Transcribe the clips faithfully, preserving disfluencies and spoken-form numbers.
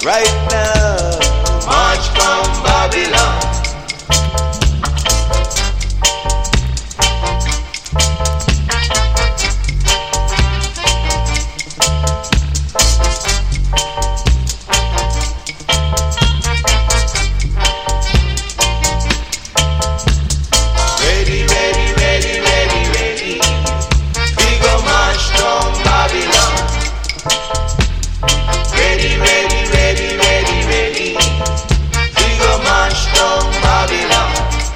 right now. March from Babylon. Ready, ready, ready, ready, ready. We go march from Babylon. Ready, ready, ready, ready, ready. We go march from Babylon.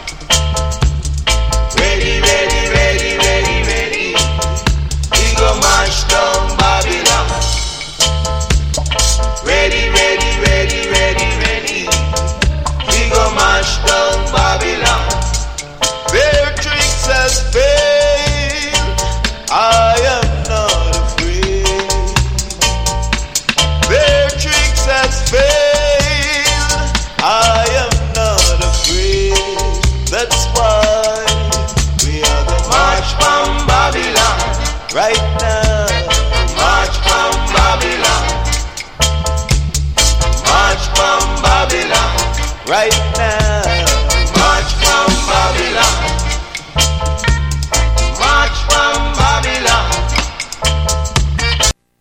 Ready, ready, ready, ready, ready. We go march from Babylon. Ready, ready, ready, ready, ready. We go march from Babylon. Their tricks has failed, I am not afraid. Their tricks has failed, I am not afraid. That's why we are the March from Babylon. right now. March from Babylon. March from Babylon. Right now.